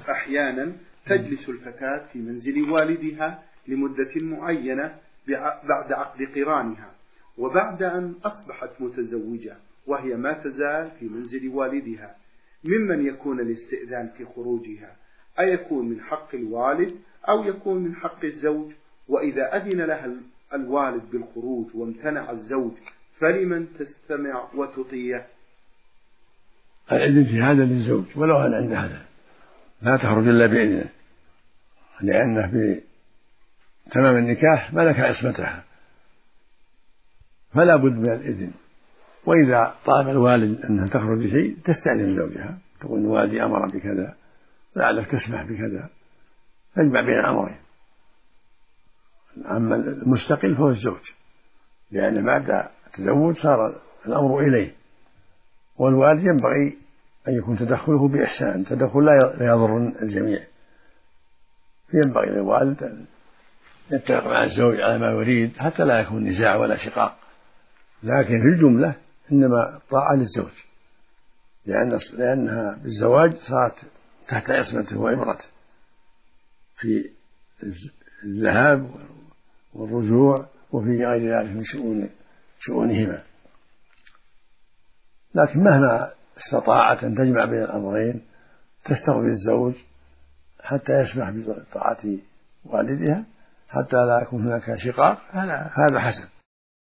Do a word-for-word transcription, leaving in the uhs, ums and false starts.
أحيانا تجلس الفتاة في منزل والدها لمدة معينة بعد عقد قرانها، وبعد أن أصبحت متزوجة وهي ما تزال في منزل والدها، ممن يكون الاستئذان في خروجها أيكون من حق الوالد أو يكون من حق الزوج؟ وإذا أذن لها الوالد بالخروج وامتنع الزوج فلمن تستمع وتطيع؟ الإذن في هذا للزوج ولو أن عند هذا، لا تخرج إلا بإذنه، لأنه في تمام النكاح ملك عصمتها فلا بد من الإذن. وإذا طلب الوالد أنها تخرج بشيء تستأذن زوجها، تقول والدي أمر بكذا لعلك تسمح بكذا، تجمع بين الأمرين. أما المستقل فهو الزوج، لأن بعد التزوج صار الأمر إليه، والوالد ينبغي أن يكون تدخله بإحسان، تدخل لا يضر الجميع، فينبغي للوالد أن يتفق مع الزوج على ما يريد حتى لا يكون نزاع ولا شقاق. لكن في الجملة إنما الطاعة للزوج، لأن لأنها بالزواج صارت تحت عصمته وإمرته في الذهاب والرجوع وفي غير ذلك من شؤون شؤونهما. لكن مهما استطاعت أن تجمع بين الأمرين تستغفر الزوج حتى يسمح بطاعة والدها حتى لا يكون هناك شقاق، هذا حسن.